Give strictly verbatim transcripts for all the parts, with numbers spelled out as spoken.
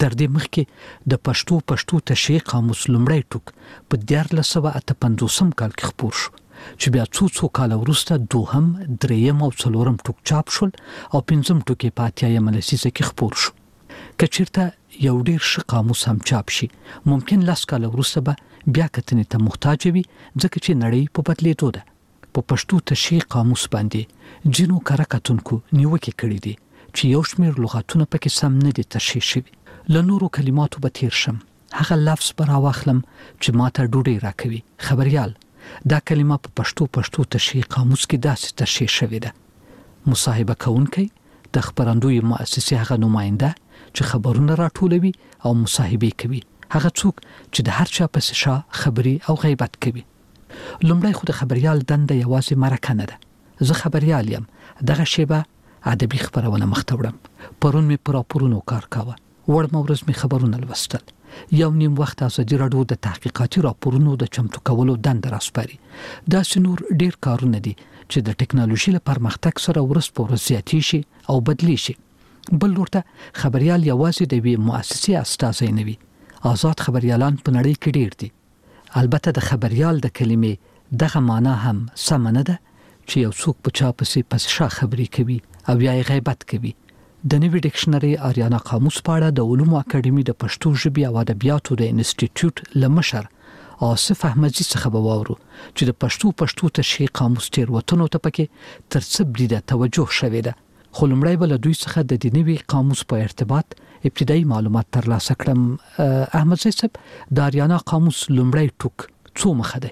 تر دې مخکې د پښتو پښتو تشریح قاموس لومړی ټوک په دیارلس سوه اته پنځوسم کال کې خپور شو چې بیا څو څو کال وروسته دوهم، دریم او څلورم ټوک چاپ شول او پنځم ټوک په اتیایمه لسیزه کې خپور شو. که چېرته یو ډېر ښه قاموس هم چاپ شي، ممکن لس کال وروسته به بیا کتنې ته محتاج وي، ځکه چې نړۍ په بدلېدو ده. په پښتو تشریح قاموس باندې ځینو کره کتونکو نیوکې کړې دي چې یو شمېر لغاتونه پکې سم نه دي تشریح شوي. له نورو کلماتو به تیر شم. هغه لفظ به راواخلم چې ماته ډوډۍ راکوي. خبریال، دا کلمه په پښتو پښتو تشریح قاموس کې داسې تشریح شوې ده. مصاحبه کوونکی د خبرندوی مؤسسې هغه نماینده چې خبرونه راټولوي او مصاحبه کوي، هغه څوک چې د هر چا پسې شا خبري او غیبت کوي. لومړی خو د خبریال دنده یوازې مرکه نه ده. زه خبریال یم، دغه شیبه ادبي خبرونه مخته وړم. پرون مې پر راپورونو کار کاوه، وړم ورځ مې خبرونه لوستل. یو نیم وخت ازادي راډیو د تحقیقاتي راپورونو د چمتو کولو دنده راسپاري. داسې نور ډیر کارونه دي چې د ټکنالوژي له پرمختګ سره ورځ په ورځ زیاتې شي او بدلی شي. بل ورته خبریال یوازې د یوې مؤسسې استازی نه وي. آزاد خبریالان په نړۍ کې ډیر دي. البته د خبریال د کلمې دغه معنا هم سم نه ده چې یو څوک په چا پسې پس شا خبري کوي او یا غیبت کوي. د نوي ډکشنري آریانا قاموس په اړه د علومو اکاډمي د پښتو ژبې او ادبیاتو د انسټیټیوټ لمشر آصف احمدزي څخه به واورو چې د پښتو پښتو تشریح قاموس تیروتنو ته پکې تر څه بریده توجه شوې ده. خو لومړی به له دوی څخه د دې نوي قاموس په ارتباط ابتدایي معلومات ترلاسه کړم. احمدزي صاحب، د آریانا قاموس لومړی ټوک څو مخه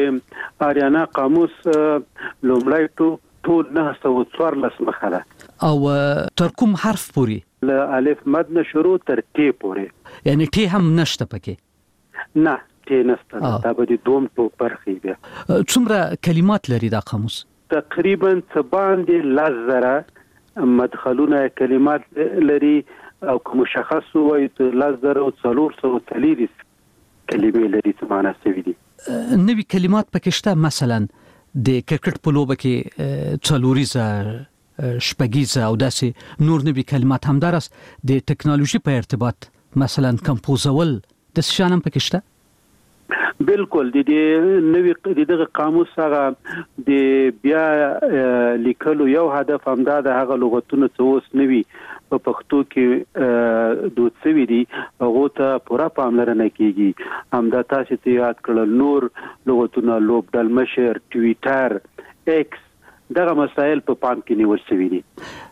دی؟ آریانا قاموس لومړی ټوک ټول نه سوه څوارلس مخه ده او تر کوم حرف پوری؟ له الف مد نه شروع تر ټ پورې. یعنی ټ هم نشته پکې؟ نه، ټ نشته. دا به د دوم ټوک برخې بیا. څومره کلمات لري دا قاموس؟ تقریبا څه باندې لس زره مدخلونه کلمات لري او که مشخص وایي لس زره او څلور سوه څلوېښت کلمې لري څه معنا شوي دي. نوي کلمات پکې شته؟ مثلا د کرکټ په لوبه کې څلوریزه، شپږیزه او داسې نور نوي کلمات. همدارس د ټکنالوژي په ارتباط مثلا کمپوزول د شانم پکې شته؟ بالکل. د دې نوې د دغه قاموس هغه د بیا لیکلو یو هدف همدا د هغه لغتونه څه اوس نوي په پښتو کې دود شوي دي هغو ته پوره پاملرنه کیږي. همدا تاسو ته یاد کړل نور لغتونه، لوبډلمشر، ټویټر، ایکس، دغه مسایل په پام کې نیول شوي دي.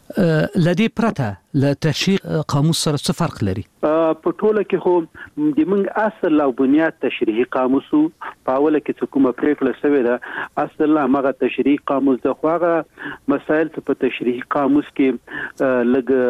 لدی پرته له تشریح قاموس سره څه فرق لري؟ په ټوله کې خو د موږ اصل او بنیاد تشریحي قاموس په اوله کې څه کومه پریکړه شوې ده اصل هغه تشریحي قاموس د خو هغه مسایل په تشریحي قاموس کې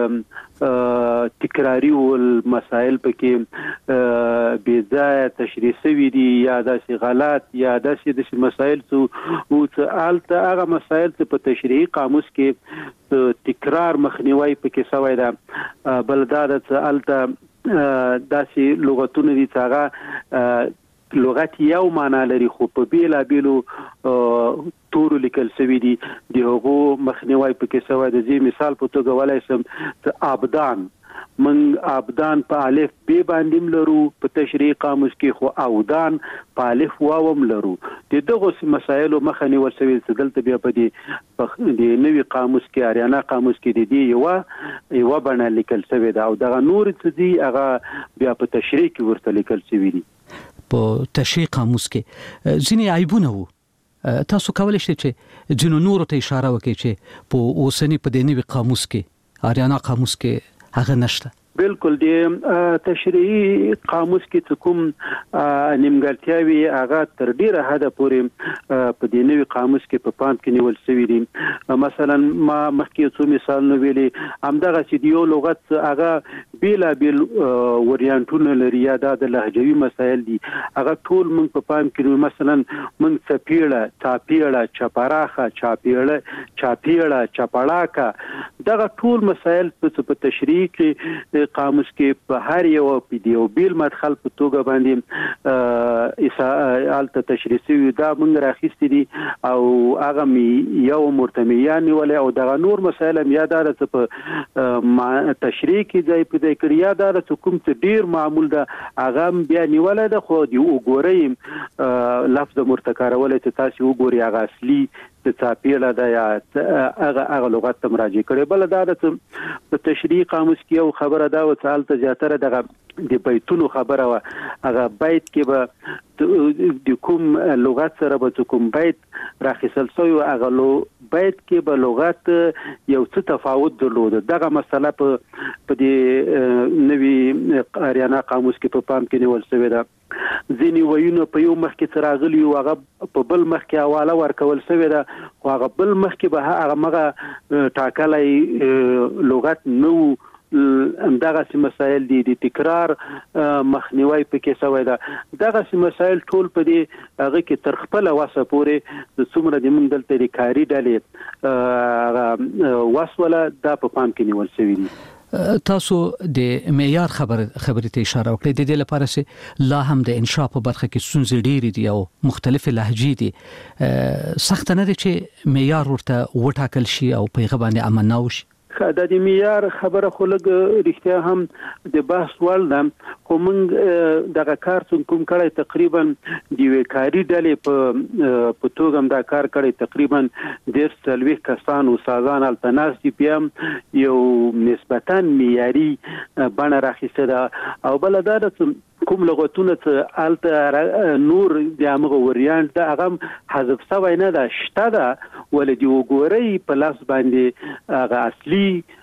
لږ تکراری ول مسایل پکې بې ځایه تشریح شوي دي یا داسې غلط یا داسې داسې مسایل څه او څه الته هغه مسایل په تشریحي قاموس کې تکرار مخنیوي پکې شوی ده. بل دا د الته داسې لغتونه دي چې هغه لغت یو معنا لري خو په بیلا بیلو تورو لیکل شوی دي د هغو مخنیوي پکې شوی ده. زی مثال په توګه ولای سم چې ابدان من ابدان په الف ب باندې لرو په تشریح قاموس کې خو اودان په الف واو لرو. د دغه مسایلو مخنی ورسوي چې دلته بیا په دې د نوي قاموس کې آریانا قاموس کې د دې یو یو بڼه لیکل شوی ده او دغه نور څه دي هغه بیا په تشریح کې ورته لیکل شوی دي. په تشریح قاموس کې ځینې عیبونه وو. تاسو کولی شئ چې ځینو نورو ته اشاره وکړئ چې په اوسني په دې نوي قاموس کې آریانا قاموس کې هغه نشته؟ بالکل. د تشریحي قاموس کې کوم نیمګړتیاوي هغه تر ډیره حده پورې په دې نوي قاموس کې په پام کې نیول شوی دي. مثلا ما مخکې څو مثالونه ویلي همدغه چې یو لغت هغه بیلا بیل وریانټونه لري یا د لهجوي مسایل دي هغه ټول موږ په پام کې مثلا موږ څپیړه، چاپیړه، چپراخه، چاپیړه، چاپیړه، چپړاکه دغه ټول مسایل په تشریح کې قاموس کې په هر یو پیډیو بیل مدخل په توګه باندې اسالته تشریح شوی دا موږ راخیستي دي او هغه می یو مرتمیان ولې او دغه نور مسایل هم یاد راځي په تشریح کې ځای په راجع کړی یا دا د کوم څه ډیر معمول ده هغه بیا نیولای ده خو دی وګورئ لفظ مرتکارول چې تاسو وګورئ هغه اصلي د تعبیر ده یا هغه هغه لغت ته مراجعه کړي. بل دا د تشریح قاموس کې یو خبره دا و چې حالت زیاتره دغه د بیتونو خبره و هغه بیت کې به د کوم لغت سره به کوم بیت راخیستل شوی هغه لو بیت کې به لغت یو څه تفاوت درلود. دغه مسله په په دې نوی اریانا قاموس کې په پام کې نیول شوی ده. ځینې وایونه په یو مخ کې راغلي او هغه په بل مخ کې حواله ورکول شوی ده خو هغه بل مخ کې به هغه مغه ټاکلای لغت نو همدغه سي مسائل دي د تکرار مخنیوي پکې شوی ده. دغه سي مسائل ټول په دې هغه کې تر خپل واسه پورې د څومره د موږ دلته د کاری ډلې واسوله دا په پام کې نیول شوی دي. تاسو د معیار خبر خبرې ته اشاره وکړه. د دې لپاره چې لا هم د انشاء په برخه کې ستونزې ډېرې دي او مختلف لهجې دي، سخت نه دي چې معیار ورته وټاکل شي او په هغه باندې عمل نه وشي؟ د دې معیار خبره خو لږ رښتیا هم د بحث وړ ده خو موږ دغه کار څنګه کوم کړی تقریبا د وکاري ډلې په په توګه هم دا کار کړی تقریبا ډېر څلوېښت کسان او استادان هلته ناست دي بیا یو نسبتا معیاري بڼه راخیستې ده. او بله دا ده کوم لغتونه چې هلته نور د همغه وریانټ ده هغه حذف شوی نه ده شته ده ولې د وګورئ په لاس باندې هغه اصلي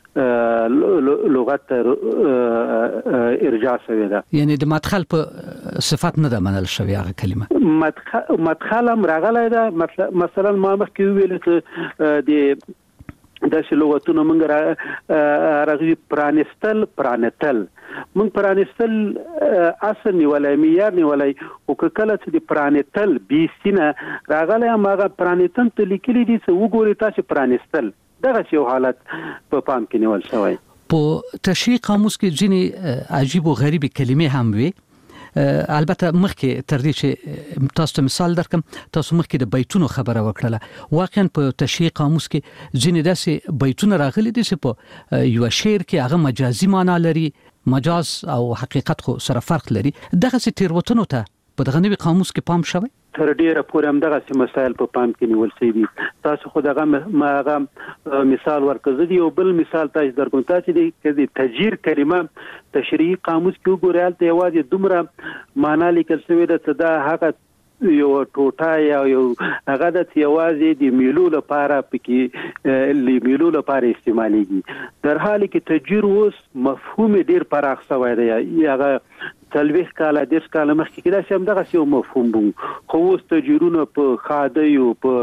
لغت ارجاع شوی ده. یعنی د مدخل په صفت نه ده منل شوی هغه کلمه. مدخل مدخل هم راغلی ده. مثلا ما مخکې ویل چې د داسې لغتونه موږ راغلي پرانستل پرانتل موږ پرانستل اصل نیولای معیار نیولای او کله چې د پرانتل بي سینه راغلی هغه پرانتل ته لیکلي دي چې وګورئ تاسو پرانستل دغه یو حالت په پام کې نیول شوی. په تشریح قاموس کې ځینې عجیب او غریب کلمې هم وي. البته مخکې تر دې چې تاسو ته مثال درکم تاسو مخکې د بیتونو خبره وکړه. واقعا په تشریح قاموس کې ځینې داسې بیتونه راغلي دي چې په یو شعر کې هغه مجازي معنا لري، مجاز او حقیقت خو سره فرق لري. دغه سي تیروتنو ته په دغه نوي قاموس کې پام شوی؟ تر ډیره پورې هم دغه مسایل په پام کې نیول شوي دي. تاسو خو دغه ماغه مثال ورکړی دی او بل مثال تاسو درکوم تاسو د تجیر کلمه تشریح قاموس کې وګورئ ته یوازې دومره معنا لیکل شوی ده چې دا هغه یو ټوټه یا یو هغه د یوازې د میلو لپاره پکې لیمیلو لپاره استعمالېږي، در حالی کې تجیر اوس مفهوم ډیر پراخ شوی دی. هغه څلوېښت کاله دېرش کاله مخکې کې داسې همدغسې یو مفهوم و، خو اوس تجیرونه په ښادیو په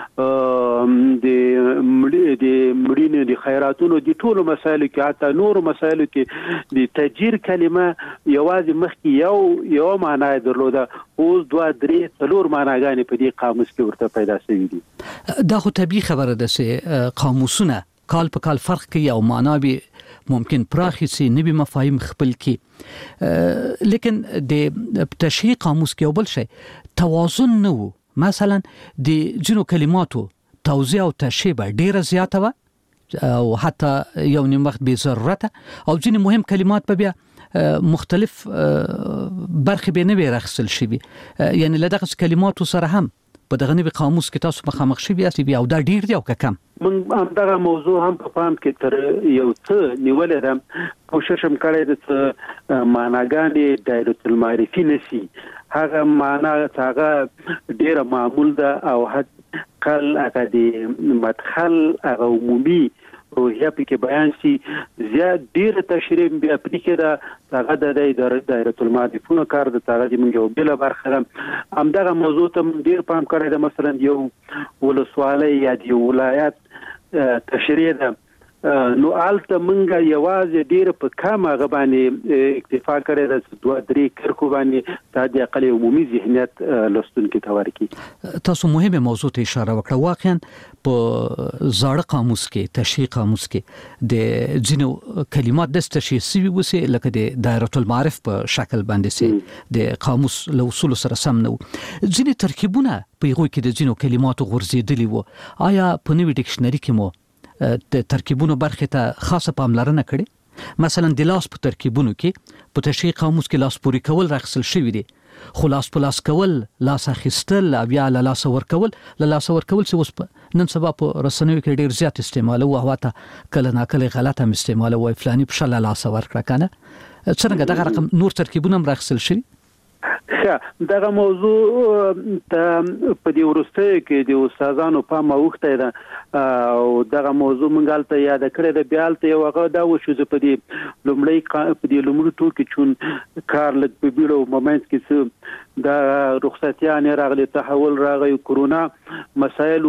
د مړینې د خیراتونو د ټولو مسایلو کې حتی نورو مسایلو کې د تجیر کلمه یوازې مخکې یو یو معنا یې درلوده، اوس دوه درې څلور معناګانې په دې قاموس کې ورته پیدا شوي دي. دا خو طبیعي خبره ده چې قاموسونه کال په کال فرق کوي او معنا به ممکن پراخي سي نوي مفاهیم خپل کی، لیکن د تشریح قاموس کې بل شي توازن نه وو. مثلا د جنو کلماتو توزیع او تشریح ډیره زیاته و او حتی یو نیم وخت به ضرورت او ځینې مهم کلمات په بیا مختلف برخې به نه وي راخصل شي، یعنی لدغه کلماتو سره هم په دغه نوي قاموس کې تاسو مخامخ شوي یاست او دا ډیر دی او کم. موږ هم دغه موضوع هم په پام کې تر یو څه نیولې ده، کوشش هم کړی ده چې معناګانې دایرة المعرفي نشي، هغه معنا هغه ډیره معمول ده او حد قل هغه د مدخل هغه عمومي روحیه پکې بیان شي. زیات ډیره تشریح بیا پکې ده هغه د دایرة المعرفونو کار د هغه د موږ یو بله برخه ده. همدغه موضوع ته ډیر پام کړی ده، مثلا یو ولسوالۍ یا د یو ولایت تشریح ده، نو آلته منګه یوازې ډیر په کم هغه باندې اکتفا کړی ده چې دوه درې کرښو باندې دا د اقل عمومي ذهنیت لوستونکي ته ورکړي. تاسو مهمه موضوع ته اشاره وکړه. واقعا په زاړه قاموس کې تشریح قاموس کې د ځینو کلمات د تشریح سوي وسه لکه د دایرة المعارف په شکل باندې سي د قاموس له اصول سره سم نه، ځینې ترکیبونه په هغه کې د ځینو کلماتو غورځېدلي وو. آیا په نوي ډکشنري کې مو د ترکیبونو برخه ته خاصه پاملرنه کړې؟ مثلا د لاس په ترکیبونو کې په تشریحي قاموس کې لاس پوري کول راخصل شوی دی، خو لاس په لاس کول، لاس اخیستل او بیا له لاس ورکول، له لاس ورکول چې اوس نن سبا په رسنیو کې ډیر زیات استعمال او هواته کله ناکله غلطه هم استعمال او فلانی په شل لاس ورکړه کنه. څنګه دغه رقم نور ترکیبونه هم راخصل شوی؟ ښه، دغه موضوع ته په دې ورسته کې د استادانو په ماوخته ده او دغه موضوع مونږ ته یاد کړی د بیالته یو هغه دا و چې په دې لومړی په دې لومړی ټوکی چون کار لږ په بیړو مومنت کې څه د رخصتیان راغلي، تحول راغی، کورونا مسایل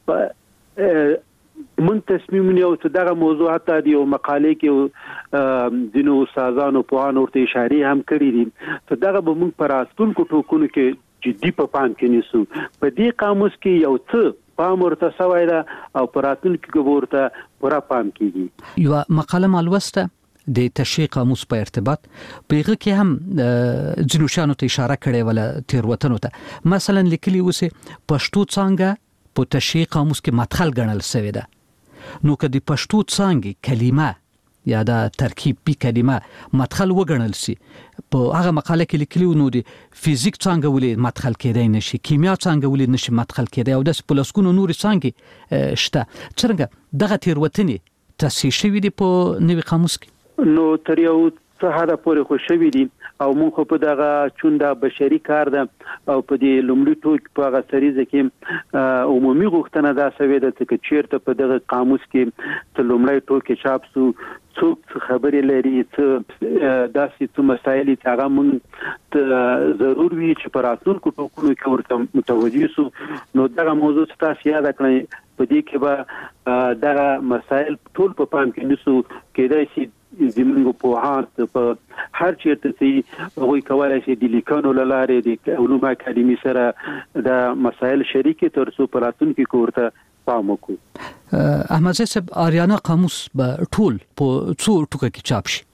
من تصمیم نیو چې دغه موضوع حتی د یو مقالې کې ځینو استادانو په ان ورته اشاره هم کړې دي چې دغه به موږ پر راتلونکو ټوکونو کې جدي په پام کې نیسو. په دې قاموس کې یو څه پام ورته شوی ده او پر راتلونکو کې ورته پوره پام کیږي. یو مقاله مالوسته د تشریح قاموس په ارتباط پیغه کې هم جنوشانو ته اشاره کړې ولا تیروتنو ته، مثلا لیکلي وسه پښتو څنګه په تشریح قاموس کې مدخل ګڼل شوی ده، نو که د پښتو څنګه کلمه یا د ترکیب بي کلمه مدخل وګڼل شي، په هغه مقاله کې لیکلي نو د فزیک څنګه ولې مدخل کېدای نشي، کیمیا څنګه ولې نشي مدخل کېدای او د پلسکونو نور څنګه شته. څنګه دغه تیروتنې تصحیح شوی دي په نوي قاموس کې؟ نو تر یو څه حدا پورې خو شوی دي او موږ په دغه چوندا بشري کار ده او په دې لومړي ټوک په هغه سریزه کې عمومي غوښتنه دا شوی ده چې چیرته په دغه قاموس کې ته لومړی ټوک چاپ سو څوک خبرې لري، څه داسې څه مسایل چې هغه موږ ضرور وي چې په راتلونکو ټوکونو کې ورته متوجي سو. نو دغه موضوع تاسو یاد کړئ په دې کې به دغه مسایل ټول په پام کې نیسو. کېدای شي زموږ په هات په هر چیرته چې هغوی کولای شي د لیکانو لاره د علوم اکاډمي سره د مسایل شریکي تر څو په راتلونکي کې ورته پام وکړو. احمد صاحب آریانا قاموس به ټول په څو ټوکه کې چاپ شي؟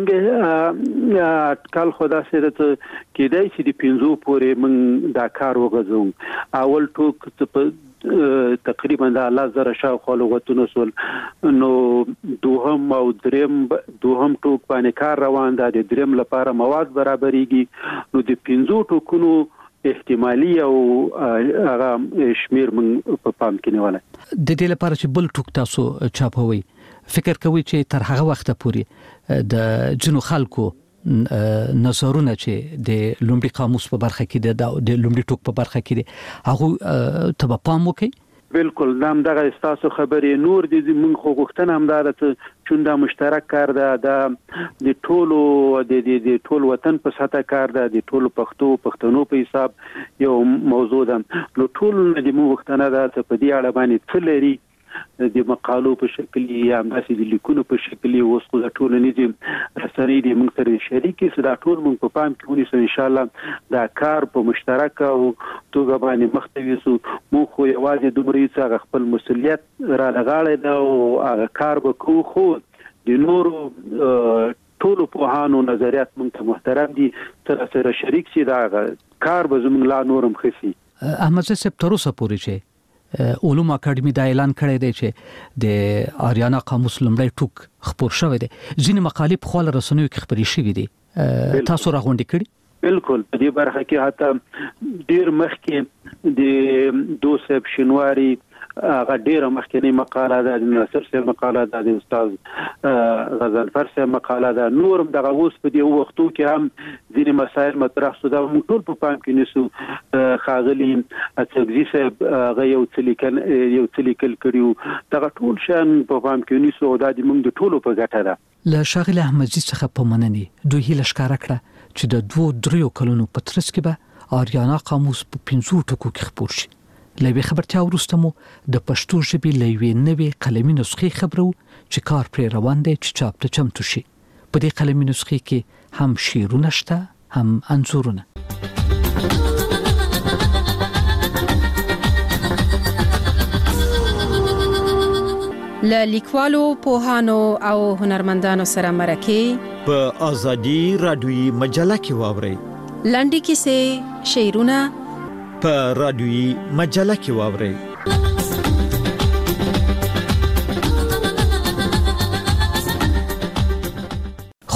موږ کال خدا سره ته کېدای شي د پنځو پورې موږ دا کار وغځو. اول ټوک په تقریبا د الله زره شاوخوا لغتونه سول، نو دوهم او دریم دوهم ټوک باندې کار روان ده، د دریم لپاره مواد برابرېږي. نو د پنځو ټوکونو احتمالي او هغه شمیر من په پام کې نیولای. د دې لپاره چې بل ټوک تاسو چاپوي، فکر کوي چې تر هغه وخت پورې د جنو خلکو نظرونه چې د لومړي قاموس په برخه کې د لومړي ټوک په برخه کې دي هغه ته پام وکړي؟ بالکل نام دغه استاسو خبرې نور دي موږ خو غوښتنه هم دا ده چې دا مشترک کار ده، د ټولو د د ټول وطن په ساته کار ده، د ټولو پښتو پښتنو په حساب یو موضوع ده. نو ټول د موږ غوښتنه ده چې په دې اړه باندې څه لري د مقالو په شکل یا همداسې د لیکونو په شکل اوس خو د ټولنیزم رسنۍ د موږ سره شریکې سره دا ټول موږ په پام کې ونیسو. ان شاء الله دا کار په مشترک او توګه باندې مخ ته یوسو. موږ خو یوازې دومره چې خپل مسؤلیت را لغاړی دا او هغه کار به کوو، خو د نورو ټولو پوهانو نظریات موږ ته محترم دي، سره سره شریک شي، دا کار به زموږ لا نورم ښه شي. احمد صاحب تر اوسه پورې چې علوم اکاډمي دا اعلان کړی دی چې د آریانا قاموس لومړی ټوک خپور شوی دی، ځینې مقالې په خپل رسنیو کې خپرې شوې دي، تاسو راغونډې کړي؟ بالکل په دې برخه کې حتی ډیر مخکې د دوسب شنواری هغه ډیره مخکنی مقاله ده، د ناصر صاحب مقاله ده، د استاد غزنفر صاحب مقاله ده، نورم دغه اوس په دې وختو کې هم ځینې مسایل مطرح شو. دا موږ ټول په پام کې نیسو. خاغلی اڅګزي صاحب هغه یو څه لیکل یو څه لیکل کړیو، دغه ټول شان په پام کې نیسو او دا د موږ د ټولو په ګټه ده. له شاغل احمدزي څخه په مننې دوی هیله ښکاره کړه چې د دوه دریو کلونو په ترڅ کې به آریانا قاموس په پنځو ټکو کې خپور شي. لوي خبرتیا وروسته مو د پښتو ژبې لوي نوي قلمي نسخې خبرو چې کار پر روان دی چې چاپ ته چمتو شي. په دې قلمي نسخې کې هم شعرونه شته، هم انځورونه. له لیکوالو، پوهانو او هنرمندانو سره مرکه په ازادي رادیوي مجله کې واورئ. لنډې کیسې، شعرونه په رادیوي مجله کې واورئ.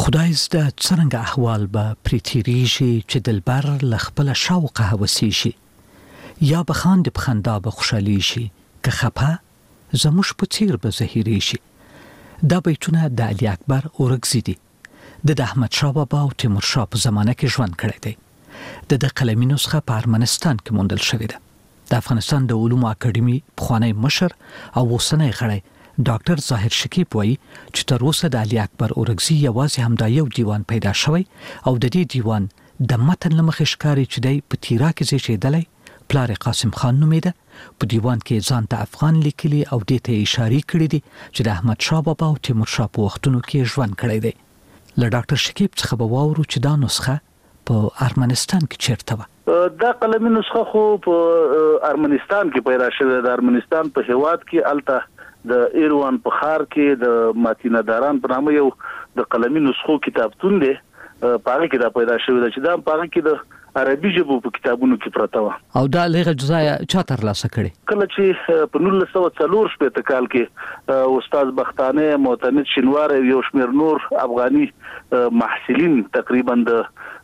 خدای زده څرنګه احوال به پریتیریږي چې دلبر لخپل شوق هوسي شي یا بخاند بخندا به خوشالي شي که خپه زموش په تیر به ظاهري شي. دا بیتونه د علي اکبر اورګزي دي. د احمد شاه بابا او تیمور شاه په زمانه کې ژوند کړی دی. د د قلمي نسخه په ارمنستان کې موندل شوې ده. د افغانستان د علومو اکاډمي پخوانی مشر او اوسنی غړی ډاکټر ظاهر شکیب وایي چې تر اوسه د علي اکبر اورګزي یوازې همدا یو دیوان پیدا شوی او د دې دیوان د متن لمخې ښکاري چې دی په تیرا کې زیږېدلی، پلار قاسم خان نومیده، په دیوان کې ځان ته افغان لیکلي او دې ته اشاره کړې دي چې د احمد شاه بابا او تیمور شاه په وختونو کې ژوند کړی دی. له ډاکټر شکیب څخه به واورو چې دا نسخه په ارمنستان کې چیرته وه. دا قلمي نسخه خو په ارمنستان کې پیدا شوې ده. ارمنستان په هیواد کې الته د ایروان په خار کې د ماتینا داران په نامه یو د قلمي نسخو کتابتون دی. پاره کې دا پیدا شوې ده چې دا پاره کې د عربي ژبو په کتابونو کې پراته و. او دا لږه جزایا چا ترلاسه کړي؟ کله چې په نولس سوه څلور شپېته کال کې استاد بختانه، معتمد شینوار، یو شمېر نور افغاني محصلین تقریبا د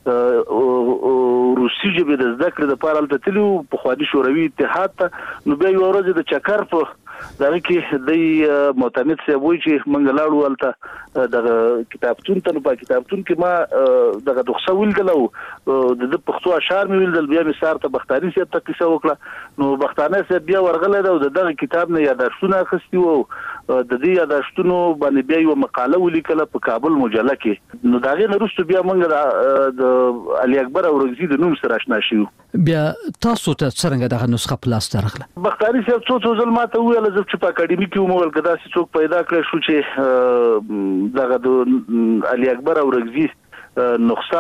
روسي ژبې د زده کړې لپاره هلته تللي وو په خواني شوروي اتحاد ته. نو بیا یوه ورځ د چکر په دغه کې د معتمد صاحب وایي چې موږ لاړو هلته دغه کتابتون ته. نو په کتابتون کې ما دغه نسخه ولیدله او د ده پښتو اشعار مې ولیدل. بیا مې سهار ته بختاني صاحب ته کیسه وکړه. نو بختاني صاحب بیا ورغلی دی او د دغه کتاب نه یاداشتونه اخیستي وو. د دې یاداشتونو باندې بیا یوه مقاله ولیکله په کابل مجله کې. نو د هغې نه وروسته بیا موږ د علي اکبر اورګزي د نوم سره اشنا شوو. بیا تاسو ته څرنګه دغه نسخه په لاس ته راغله؟ بختاني صاحب څو څو ځل ماته وویل زه چې په اکاډمي کې وم ویل که داسې څوک پیدا کړی شو چې دغه د علي اکبر اورګزي نسخه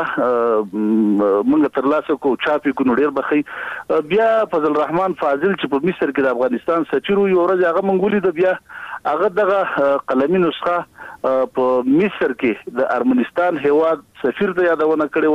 موږ ترلاسه کوو چاپ یې کړو نو ډېر به ښه. بیا فضل الرحمن فاضل چې په مصر کې د افغانستان سفیر و، یوه ورځ هغه موږ ولیده. بیا هغه دغه قلمي نسخه په مصر کې د ارمنستان هیواد سفیر ته یادونه کړې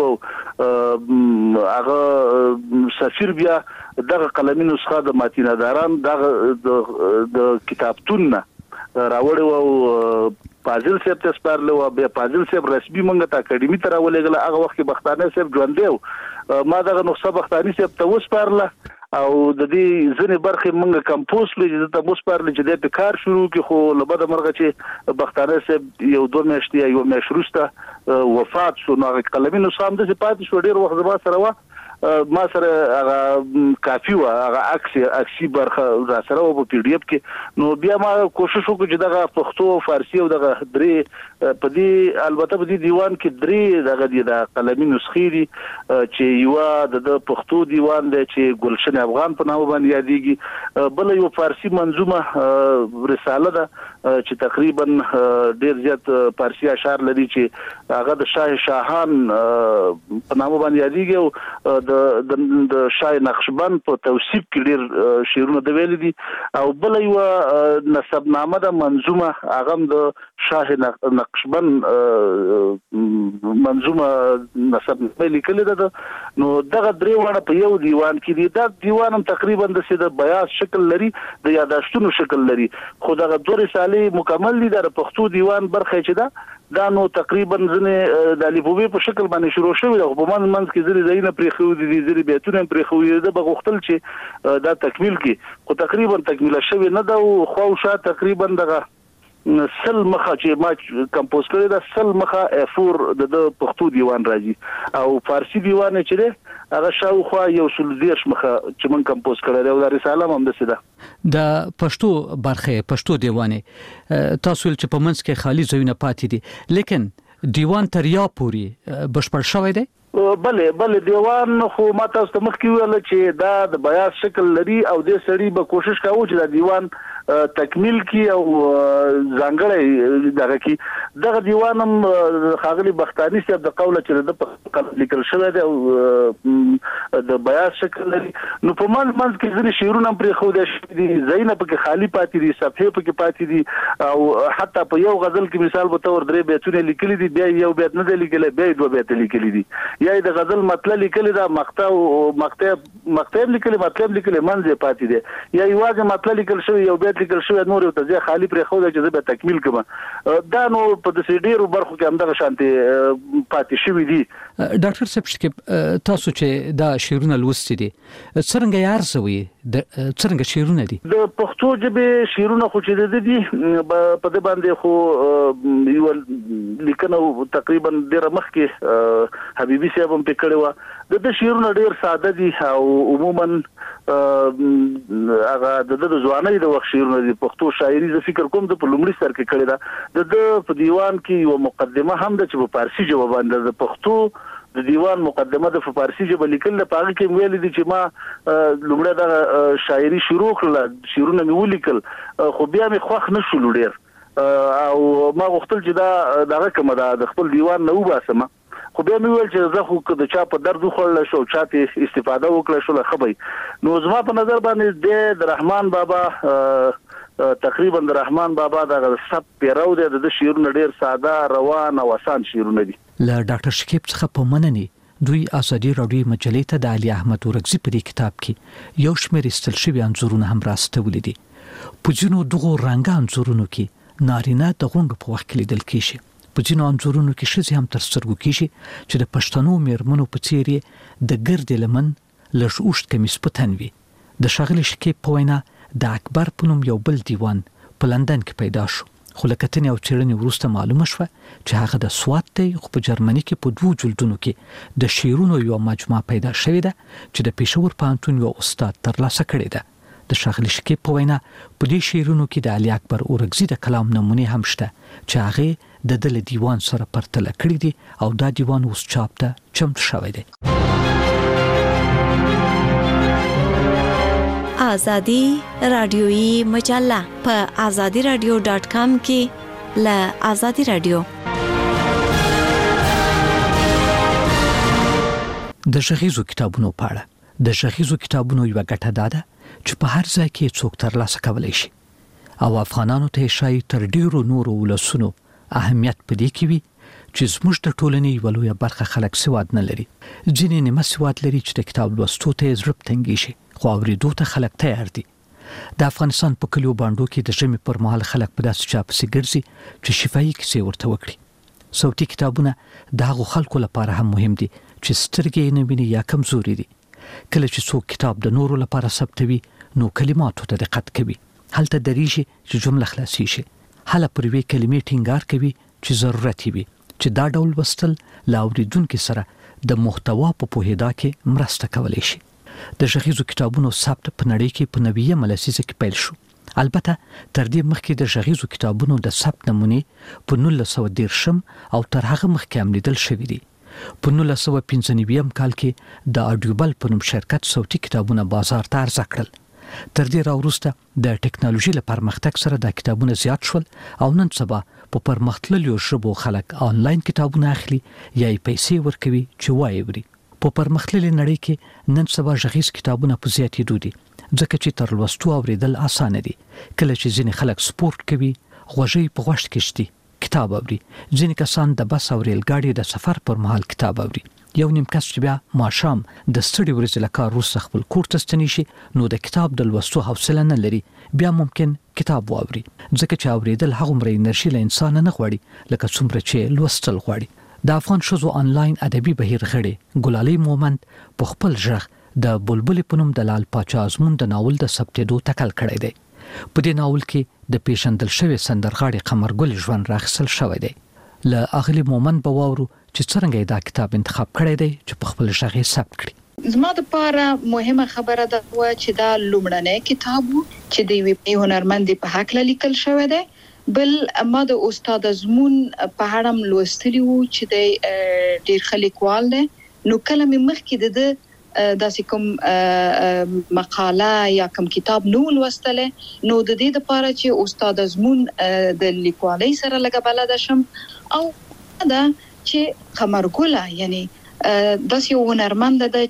وه. هغه سفیر بیا دغه قلمي نسخه د ماتینا داران دغه د کتابتون نه راوړې وه او فاضل صاحب ته سپارلی وه. بیا فاضل صاحب رسمي موږ ته اکاډمي ته راولېږله. هغه وخت کې بختاني صاحب ژوندی و. ما دغه نسخه بختاني صاحب ته وسپارله او د دې ځینې برخې موږ کمپوز کړې چې ده ته وسپارلې چې دی پې کار شروع کړي. خو له بده مرغه چې بختاني صاحب یو دوه میاشتې یا یوه میاشت وروسته وفات شو. نو هغه قلمي نسخه همداسې پاتې شوه. ډېر وخت زما سره وه، ما سره هغه کافي وه، هغه عکس عکسي برخه را سره وه په پی ډي اف کې. نو بیا ما کوشش وکړو چې دغه پښتو او فارسي او دغه درې په دې البته په دې دیوان کې درې دغه دي د قلمي نسخې دي چې یوه د د پښتو دیوان دی چې ګلشن افغان په نامه باندې یادېږي، بله یو فارسي منظومه رساله ده چې تقریبا ډېر زیات فارسي اشعار لري چې هغه د شاه شاهان په نامه باندې یادېږي او د د شاه نقشبند په توصیف کې ډېر شعرونه د ویلي دي. او بله یوه نسبنامه ده منظومه، هغه هم د شاه نقشبند منظومه نسبنامه لیکلې ده. نو دغه درې واړه په یو دیوان کې دي. دا دیوان هم تقریبا داسې د بیاض شکل لري، د یاداشتونو شکل لري، خو دغه دوه رسالې مکمل دي. د پښتو دیوان برخه چې ده دا نو تقریبا ځینې د الفبې په شکل باندې شروع شوي ده، خو په منځ منځ کې ځینې ځایونه پرېښودي دي، ځینې بیتونه هم پرېښودي دي. ده به غوښتل چې دا تکمیل کړي، خو تقریبا تکمیله شوې نه ده. او خواوشا تقریبا دغه سل مخه چې ما کمپوز کړی ده، سل مخه افور د پښتو دیوان راځي او فارسي دیوان چې دی هغه شاوخوا یو سل دېرش مخه چې موږ کمپوز کړی دی. او دا رساله هم همداسې ده. د پښتو برخه پښتو دیوانې تاسو چې په منځ کې خالي ځایونه پاتې دي، لیکن دیوان تر یا پورې بشپړ شوی دی؟ بله بله دیوان خو ما تاسو ته مخکې ویله چې دا د بیاض شکل لري او دې سړي به کوشش کوو چې دا دیوان تکمیل کی او ځانګړی دغه کی. دغه دیوان هم ښاغلي بختاني صاحب د قوله چې د په قلم لیکل شوی دی او د بیاض شکل لري. نو په منځ منځ کې ځینې شعرونه هم پرېښودی شوي دي، ځایونه پکې خالي پاتې دي، صفحې پکې پاتې دي. او حتی په یو غزل کې مثال به طور درې بیتونه لیکلي دي، بیا یو بیت نه دی لیکلی، بیا دوه بیته لیکلي دي. یا د غزل مطلب لیکلی دا مقطع او مقطع مقطع لیکلی، مطلب لیکلی، منځ یې پاتې دی. یا یوازې مطلب لیکل شوی، یو بیت بیت لیکل شوی نور یو ته خالی پر خو چې به تکمیل کړم دا نو په دې ډیرو برخو کې همدغه شانتي پاتې شوی دي. ډاکټر صاحب چې تاسو چې دا شعرونه لوستي دي څنګه یې ارزوي د څنګه شعرونه دي د پښتو ژبې شعرونه خو چې د دي په دې باندې خو یو لیکنه تقریبا ډیره مخکې حبیبي صاحب هم پکړی و د دې شعرونه ډیر ساده دي او عموما هغه د د ځوانۍ د وخت شعرونه دي. پښتو شاعري ز فکر کوم د پلومړي سر کې کړی دا د په دیوان کې یو مقدمه هم د چې په فارسی ژبه باندې د پښتو د دیوان مقدمه د فارسی ژبه لیکل د پاګه کې ویل دي چې ما لومړی د شاعري شروع کړل شعرونه مې ولیکل خو بیا مې خوښ نشو لډیر او ما غوښتل چې دا دغه کومه د خپل دیوان نه وباسم خو بیا مې ویل چې زه خو د چا په درد خورل شو چاته استفاده وکړل شو خبري نو زما په نظر باندې د رحمان بابا تقریبا د رحمان بابا د سب پیرو د شعرونه ډیر ساده روان او آسان شعرونه دي. له ډاکټر شکیب څخه په منني دوی ازادي راډیو مجلې ته د علي احمد اورغزي په کتاب کې یو شمېر استل شوی انځورونه هم راستولې دي. په ځینو دغو رنګ انځورونو کې نارینه د غونډو په وخت کې لیدل کیږي. په ځینو انځورونو کې ښځې هم تر سترګو کیږي چې د پښتنو میرمنو په څیر د ګرد لمن لږ اوښت کمیس پتن وي. د شاغلي شکیب په وینا د اکبر په نوم یو بل دیوان په لندن کې پیدا شو خو له کتنې او څېړنې وروسته معلومه شوه چې هغه د سوات دی خو په جرمني کې په دوو جلدونو کې د شعرونو یو مجموعه پیدا شوې ده چې د پېښور پوهنتون یو استاد ترلاسه کړې ده. د شاغلي شکیب په وینا په دې شعرونو کې د علي اکبر اورغزي د کلام نمونې هم شته چې هغه د دل دیوان سره پرتله کړی دي او دا دیوان اوس چاپ ته چمتو شوی دی. آزادی رادیویی مجله په آزادی رادیو ډاٹ کام کې ل آزادی رادیو د شخصو کتابونو پاړه د شخصو کتابونو یو غټه داده چې په هر ځای کې څوک ترلاسه کولای شي او افغانانو ته شای تر ډیرو نورو ولسونو اهمیت پدې کې وي چې زموږ د ټولنې ولوي برخه خلک سواد نه لري. ځینې نیمه سواد لري چې د کتاب لوستو ته زړه تنګي شي خو اورېدو ته خلک تیار دي. د افغانستان په کلیو باندې کې د ژمي پر مهال خلک په داسې چا پسې ګرځي چې شفاهي کیسې ورته وکړي. صوتي کتابونه د هغو خلکو لپاره هم مهم دي چې سترګې نه ویني یا کمزوري دي. کله چې څوک کتاب د نورو لپاره ثبتوي نو کلماتو ته دقت کوي. هلته دریږي چې جمله خلاصي شي. هله پر وی کلمې ټینګار کوي چې ضرورت وي چې دا ډول وستل لا اوریدونکو سره د محتوا په پوهیدا کې مرسته کولی شي. د شخصو کتابونو ثبت په نړۍ کې په نویه ملسیزه کې پیل شو. البته تر دې مخکې د شخصو کتابونو د ثبت نمونې په نولس سوه دیرشم او تر هغه مخکې هم لیدل شوی دي. په نولس سوه پنځه نوي کال کې د اډیوبل په نوم شرکت صوتي کتابونه بازار ته عرضه کړل. تر دې راوروسته د ټکنالوژي لپاره پرمختګ سره د کتابونو زیات شول او نن سبا په پرمختللو ژبو خلک آنلاین کتابونه اخلي یا یې پیسې ورکوي چې وایي. په پرمختللې نړۍ کې نن سبا ژغیز کتابونه په زیاتېدو دي ځکه چې تر لوستو اوریدل اسانه دي. کله چې ځینې خلک سپورت کوي غوږی په غوږ کې شتي کتاب اوري. ځینې کسان د بس او ریل ګاډي د سفر پر مهال کتاب اوري. یو نیم کس چې بیا ماښام د ستړي ورځې له کار وروسته خپل کور ته ستنی شي نو د کتاب د لوستو حوصله نه لري بیا ممکن کتاب واوري ځکه چې اوریدل هغومره انرژي له انسان نه غواړي لکه څومره چې لوستل غواړي. د افغان ښځو آنلاین ادبي بهیر غړي ګلالۍ مومند په خپل ژغ د بلبل په نوم د لال پاچا ازمون د ناول د ثبتېدو تکل کړی دی. په دې ناول کې د پیژندل شوی سندرغاړي قمرګل ژوند راخصل شوی دی. له اغلی مومند به واورو چې څنګه دا کتاب انتخاب کړی دی چې په خپل ژغ یې ثبت کړي. زما د پاره مهمه خبره ده چې دا لومړنی کتاب چې د یوې هنرمندې په حق لیکل شوی دی. بل ما د استاد ازمون په اړه لوستلی وو چې د ډیر خلیکوال دی نو کله مې مخکې د داسې کوم مقاله یا کوم کتاب نو لوستله نو د دې لپاره چې استاد ازمون د لیکوالۍ سره لګا بلد شم او دا چې قمرګله یعنی د یو هنرمند ده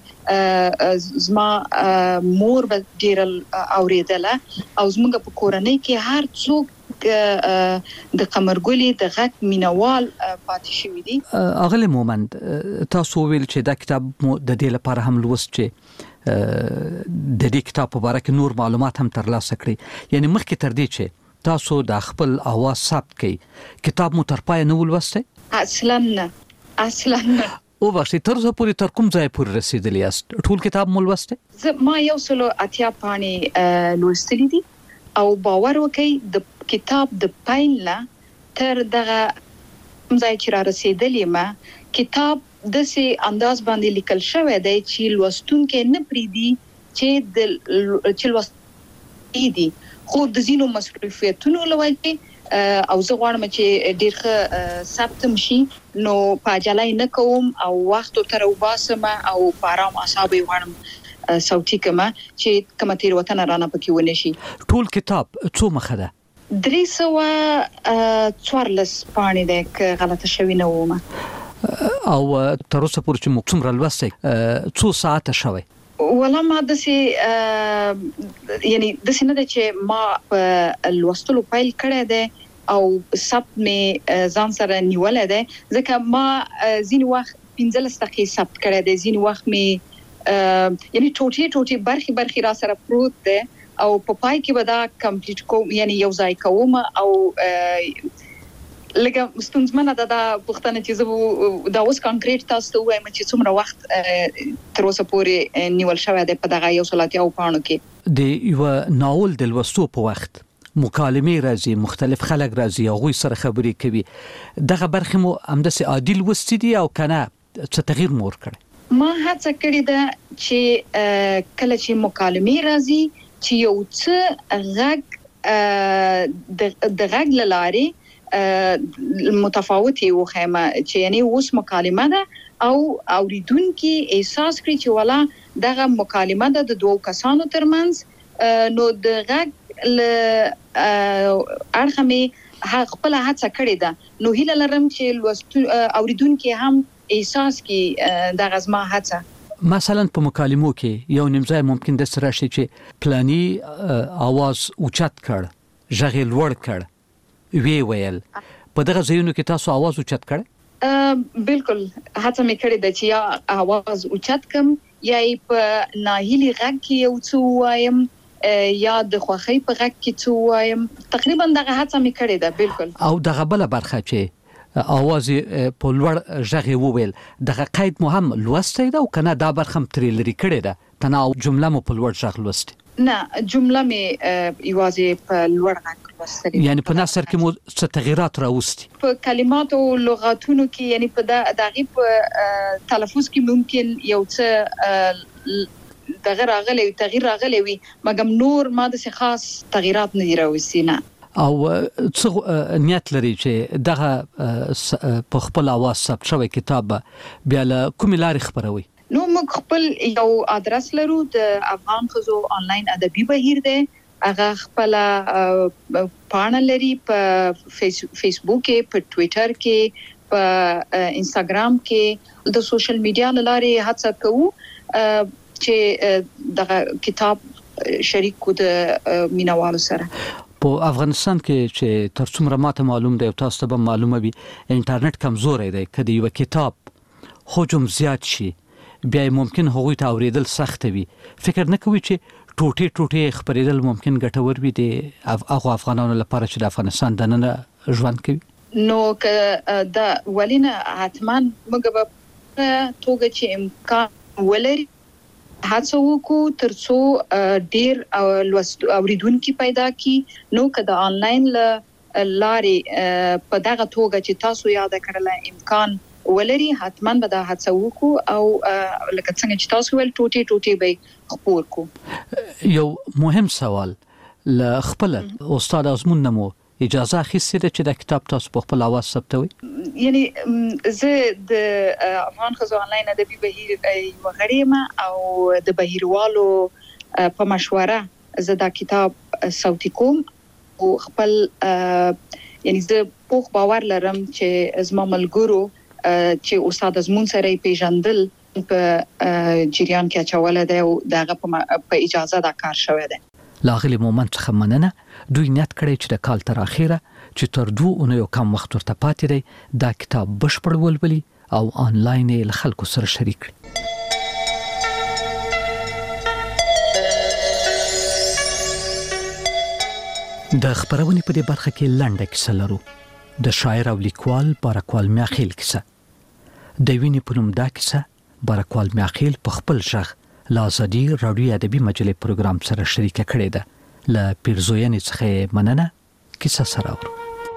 چې زما مور به ډیر اوریدله او زموږ په کورنۍ کې هر څوک د قمرګلې د غټ مینوال پاتې شوی دي. اغلی مومند تاسو ویل چې دا کتاب مو د دې لپاره هم لوست چې د دې کتاب په اړه کې نور معلومات هم ترلاسه کړئ. یعنی مخکې تر دې چې تاسو د خپل اواز ثبت کړئ کتاب مو تر پای نه ولوسته؟ اصلا نه اصلا نه. او واښې تر اوسه پورې تر کوم ځای پورې رسیدلی یاست؟ ټول کتاب مو لوسته؟ زه ما یو سلو اتیا پاڼې لوستلې دي او باور وکړئ د کتاب د پیل نه تر دغه ځای چې را رسیدلې ما کتاب د سي انداز باندې لیکل شوی دی چې لوستونکو نه پریدي چې د چې لوستې دي خو د زینو مصرفیتونو لوي او زه غواړم چې ډیر ښه ثبت شي نو پاجلای نه کوم او وخت تر وباسم او پارام اعصاب غواړم صوتي کما چې کومه تیر وطن رانه پکې ونی شي. ټول کتاب څو مخه ده؟ درې سوه څوارلس پاڼې ده که غلطه شوی نه ومه. او تر اوسه پورې چې مو څومره لوسته څو ساعته شوی؟ ولا ما دسي یعنی دسي نه چې ما په لوستلو پیل کړی دی او سب می ځان سره نیولې ده ځکه ما ځین وخت پنځلس دقیقې ثبت کړی دی ځین وخت می یعنی ټوټي ټوټي برخي برخي را سره پروت دی او په پای کې به دا کمپلیټ کوم یعنی یو ځای کوم او لکه ستونزمنه ده دا پوښتنه چې زه دا اوس کانکریټ تاسو ته وایم چې څومره وخت تر اوسه پورې نیول شوی دی په دغه یو سلاتیا او پاڼو کې. د یو ناول د لوستو په وخت مکالمې راځي مختلف خلک راځي او غوي سره خبرې کوي دغه برخه مو همداسې عادل وستې دي او کنه څه تغییر مور کړي؟ ما هڅه کړې ده چې کله چې مکالمې راځي چې یو څه غږ د غږ لاري متفاوتي وخیمه چې یعنی اوس مکالمه ده او اوریدونکو احساس کړي چې ولا دغه مکالمه ده د دوه کسانو ترمنځ نو د غږ ل ارخمه خپل هڅه کړې ده نو هیله لرم چې اوریدونکو هم احساس کړي دغه زما هڅه. مثلا په مکالمو کې یو نیمځای ممکن د سره شي چې پلاني आवाज اوچت کړ ژغ لوړ کړ وی ویل په دغه ځایونو کې تاسو आवाज اوچت کړ؟ بالکل هڅه مې کړې ده چې یا आवाज اوچت کم یا په ناهیلي غږ کې یو څه وایم یا د خوخي په غږ کې څه وایم تقریبا دغه هڅه مې کړې ده بالکل. او دغه بل برخه چې आवाज په لوړ ژغ ویل دغه قید مو هم لوسته ده او کنه دا برخه هم ترې لري کړې ده تنه جمله مو په لوړ ژغ لوسته؟ نه جمله مې یوازې په لوړ غږ لوستلې. یعنی په نثر کې مو څه تغیرات راوستي؟ په کلمات او لغاتونو کې یعنی په دغه په تلفظ کې ممکن یو څه دغه راغلي تغییر راغلي وي مګم نور ما د خاص تغیرات نه راوستي نه. او څه نیت لري چې دغه په خپل आवाज ثبت شوی کتاب بیا له کوم لارې خبروي؟ نو موږ خپل یو ادرس لرو د افغان خزو آنلاین ادبي بهیر دی هغه خپل پاڼه لري په فیسبوک کې په ټوئیټر کې په انستګرام کې د سوشل میډیا لارې هڅه کوو چې دغه کتاب شریک کو د مینوالو سره. په افغانستان کې چې تر څومره ماته معلوم دی او تاسو ته به معلومه وي انټرنیټ کمزوري دی کله یو کتاب حجم زیات شي بیا ممکن هغوی ته اوریدل سخت وي فکر نه کوي چې ټوټي ټوټي خبرېدل ممکن ګټور وي د هغه افغانانو لپاره چې د افغانستان د نن ژوند کوي؟ نو که دا ولینه حتما موږ به توګه چې امکان ولري هڅه وکړو ترڅو ډیر اوریدونکو پیدا کی نو که د آنلاین لارې په دغه توګه چې تاسو یاد کړل امکان ولري حتما به دا هڅه وکړو او لکه څنګه چې تاسو ول ټوټي ټوټي به خبر کو. یو مهم سوال ل خپل استاد ازمون نمو اجازه اخیستې ده چې د کتاب تاسو په خپل आवाज ثبتوي؟ یعنی زه د افغان خزو آنلاین ادبي بهیر یو غړیم او د بهیروالو په مشوره زه دا کتاب صوتي کوم او خپل یعنی زه په باور لرم چې زما ملګرو چې استاد ازمون سره پیژندل په جریان کې اچول دی او دغه په اجازه دا کار شوی دی. لاغلی مومنت څخه مننه دوی نیت کړی چې د کال تر اخیره چې تر دوه اونیو کم وخت ورته پاتې دی دا کتاب بشپړ ولولي او آنلاین یې خلکو سره شریک کړي. د خبرونې په دې برخه کې لنډه کیسه لرو. د شاعر او لیکوال بارکوال میاخیل کیسه. د وینې په نوم دا کیسه بارکوال میاخیل په خپل ژغ له ازادي راډیو ادبي مجلې پروګرام سره شریکه کړې ده. له پیرزوینې څخه مننه. کیسه سره ورو.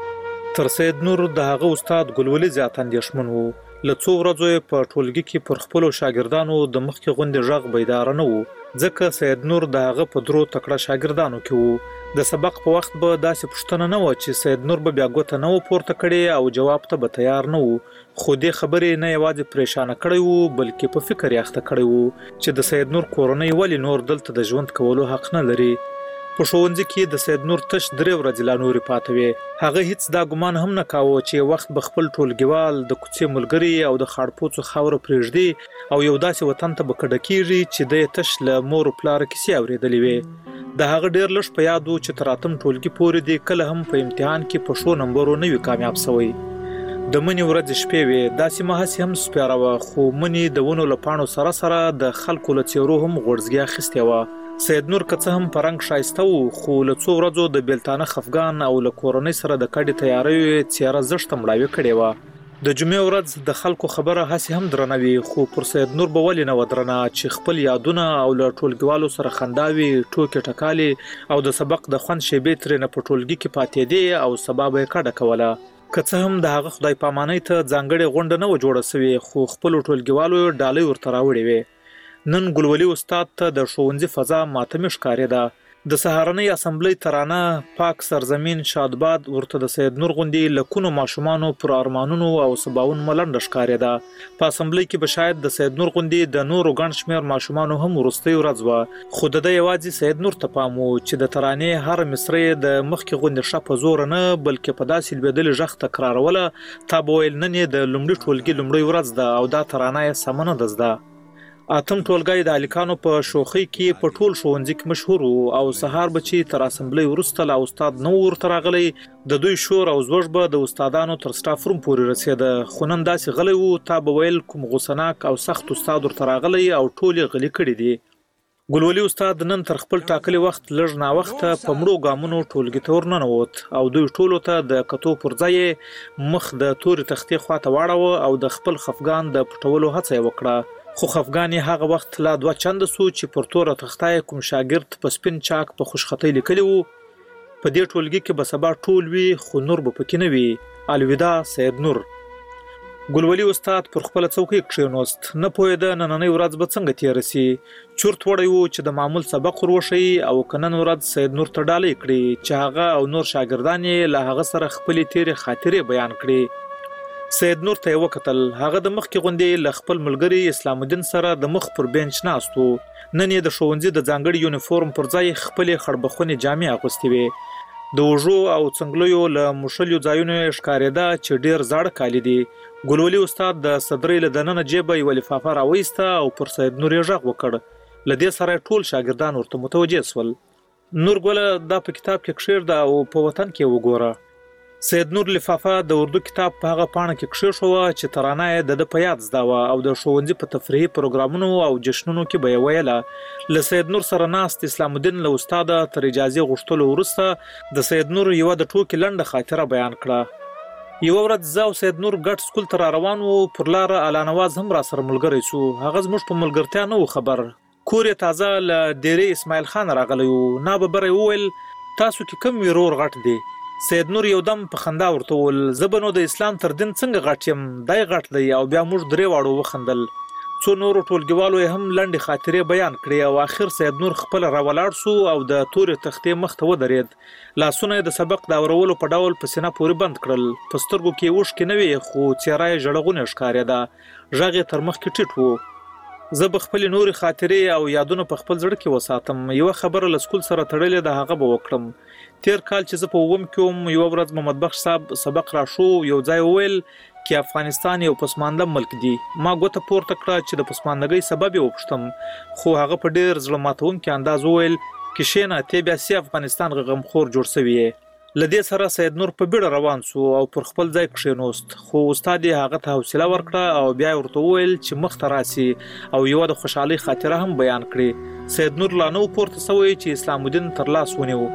تر سید نور د هغه استاد ګلولي زیات اندېښمن وو. له څو ورځو په ټولګي کې پر خپل شاګردانو د مخکې غونډې ژغ بیدار نه وو، ځکه سید نور د هغه په درو تکړه شاګردانو کې وو. د سبق په وخت به داسې پوښتنه نه و چې سید نور به بیا ګوته نه و پورته کړي او جواب ته به تیار نه وو. خو دې خبرې نه یوازې پریشانه کړی وو، بلکې په فکر یې اخته کړی وو چې د سید نور کورنۍ ولې نور دلته د ژوند کولو حق نه لري. په ښوونځي کې د سید نور تش درې ورځې لا نورې پاتې وې. هغه هیڅ دا ګمان هم نه کاوه چې وخت به خپل ټولګیوال د کوڅې ملګري او د خاړپوڅو خاوره پرېږدي او یو داسې وطن ته به کډه کېږي چې د یې تش له مور و پلاره کیسې اورېدلې وې. د هغه ډېر لږ په یاد و چې تر اتم ټولګي پورې دې کله هم په امتحان کې په ښو نمبرو نه وي کامیاب سوی. د مني ورځې شپې وې، داسې مهسې هم سپیاره وه، خو مني د ونو له پاڼو سره سره د خلکو له څېرو هم غوړزګي اخیستې وه. سید نور که څه هم په رنګ ښایسته و، خو له څو ورځو د بیلتانه خفګان او له کورنۍ سره د کډې تیاریو یې څېره زښته مړاوې کړې وه. د جمعې ورځ د خلکو خبره هسې هم درنه وي، خو پر سید نور به ولې نه وه درنه چې خپل یادونه او له ټولګیوالو سره خنداوي، ټوکې ټکالې او د سبق د خوند شیبې ترېنه په ټولګي کې پاتېدې او سبا به یې کډه کوله. که څه هم د هغه خدای پامانۍ ته ځانګړې غونډه نه وه جوړه سوې، خو خپلو ټولګیوالو ډالۍ ورته راوړې وې. نن ګلولي استاد ته د ښوونځي فضا ماتمې ښکارېده. د سهارنۍ اسمبلۍ ترانه پاک سرزمین شادباد ورته د سید نور غوندې لکونو ماشومانو پر ارمانونو او سباون ملنډه ښکارېده. په اسمبلۍ کې به شاید د سید نور غوندې د نورو ګڼ شمېر ماشومانو هم وروستۍ ورځ وه، خو د ده یوازې سید نور ته پام و چې د ترانې هره مصرۍ د مخکې غوندې ښه په زوره نه، بلکې په داسې لوېدلي غږ تکراروله تا به ویل نن یې د لومړي ټولګي لومړۍ ورځ ده او دا ترانه یې سمه نه ده زده. اتم ټولګی د هلکانو په شوخۍ کې په ټول ښوونځي کې مشهور و او سهار به چې تر اسمبلۍ وروسته لا استاد نه و ورته راغلی، د دوی شور او زوږ به د استادانو تر سټاف روم پورې رسېده. خو نن داسې غلی و تا به ویل کوم غوسناک او سخت استاد ورته راغلی او ټول یې غلي کړي دي. ګلولي استاد نن تر خپل ټاکلي وخت لږ ناوخته په مړو ګامونو ټولګي ته ورننوت او دوی ټولو ته د کتو پر ځای مخ د تورې تختې خواته واړوه او د خپل خفګان د پټولو هڅه یې وکړه. خو خفګان یې هغه وخت لا دوه چنده سو چې پر توره تخته یې کوم شاګرد په سپین چاک په خوشخطۍ لیکلی و په دې ټولګي کې به سبا ټول وي خو نور به پکې نه وي. الوداع سید نور. ګلولي استاد پر خپله څوکۍ کښېنوست، نه پوهېده نننۍ ورځ به څنګه تېره سي. چورت وړی و چې د معمول سبق ور وښیي او که نن ورځ سید نور ته ډالۍ کړي چې هغه او نور شاګردان یې له هغه سره خپلې تېرې خاطرې بیان کړي. سید نور ته یې وکتل، هغه د مخکې غوندې له خپل ملګري اسلام الدین سره د مخ پر بینچ ناست و. نن یې د ښوونځي د ځانګړي یونیفورم پر ځای خپلې خړبخونې جامې اغوستې وې. د اوږو او څنګلیو له موښلیو ځایونو یې ښکارېده چې ډېر زاړه کالي دي. ګلولي استاد د صدرۍ له دننه جیبه یوه لفافه راویسته او پر سید نور یې غږ وکړ. له دې سره ټول شاګردان ورته متوجه سول. نور ګله دا په کتاب کې کښېږده او په وطن کې وګوره. سید نور لفافه د اردو کتاب په هغه پاڼه کې کښېښوه چې ترانه یې د ده په یاد زده وه او د ښوونځي په تفریحي پروګرامونو او جشنونو کې به یې ویله. له سید نور سره ناست اسلام الدین له استاده تر اجازې غوښتلو وروسته د سید نور یوه د ټوکې لنډه خاطره بیان کړه. یوه ورځ زه او سید نور ګډ سکول ته را روان وو، پر لاره الله نواز هم را سره ملګری سو. هغه زموږ په ملګرتیا نه و خبر. کور یې تازه له ډیرې اسماعیل خان راغلی و. ناببره یې وویل تاسو کې کم ورور غټ دی؟ سید نور یو دم په خندا ورته وویل زه به نو د اسلام تر دین څنګه غټ یم، دی غټ دی. او بیا موږ درې واړو وخندل. څو نورو ټولګیوالو یې هم لنډې خاطرې بیان کړې او آخر سید نور خپله راولاړ سو او د تورې تختې مخ ته ودرېد. لاسونه یې د سبق د اورولو په ډول په سینه پورې بند کړل. په سترګو کې یې اوښکې نه وې خو څېره یې ژړغونې ښکارېده. غږ یې تر مخکې ټیټ و. زه به خپلې نورې خاطرې او یادونه په خپل زړه کې وساتم. یوه خبره له سکول سره تړلې ده، هغه به وکړم. تیر کال چې زه په اووم کې وم، یوه ورځ محمد بخش صاحب سبق راشو، یو ځای وویل کې افغانستان یو پسمانده ملک دی. ما ګوته پورته کړه چې د پسماندګۍ سبب یې وپوښتم، خو هغه په ډېر زړه ماتونکي انداز وویل کښېنه تی بیا سي افغانستان غمخور جوړ سوی یې. له دې سره سید نور په بیړه روان سو او پر خپل ځای کښېنوست، خو استاد یې هغه ته حوصله ورکړه او بیا یې ورته وویل چې مخ ته راسي او یوه د خوشحالۍ خاطره هم بیان کړي. سید نور لا نه و پورته سوی چې اسلام الدین تر لاس ونیو.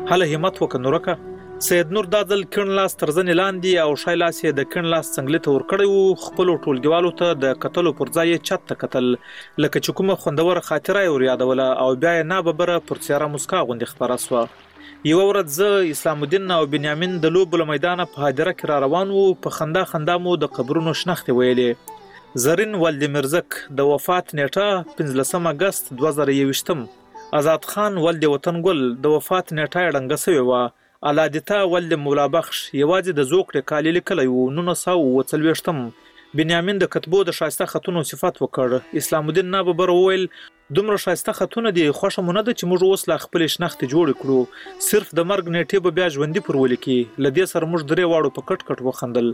هله همت وکړه نورکه. سید نور دا ځل کڼ لاس تر زنې لاندې او شای لاس یې د کڼ لاس څنګلې ته ورکړی و. خپلو ټولګیوالو ته د کتلو پر ځای یې چت ته کتل لکه چې کومه خوندوره خاطره یې وریادوله او بیا یې ناببره پر څېره مسکا غوندې خپره سوه. یوه ورځ زه اسلام الدین او بنیامین د لوبو له میدانه په هدیره کې را روان وو. په خندا خندا مو د قبرونو شنختې ویلې. زرین ولد مرزک د وفات نیټه پنځلسم اګست دوه زره یوویشتم. آزاد خان ولد وطن ګل د وفات نیټه یې ړنګه سوې وه. علادیتا ولد مولا بخش یوازې د زوکړې کال یې لیکلی و نولس سوه اووه څلوېښتم. بنیامین د کتبو د ښایسته خطونو صفت وکړ. اسلام الدین ناببره وویل دومره ښایسته خطونه دي خوښه مو نه ده چې موږ اوس لا خپلې شنختې جوړې کړو. صرف د مرګ نیټې به بیا ژوندي پر ولیکي. له دې سره موږ درې واړو په کټ کټ وخندل.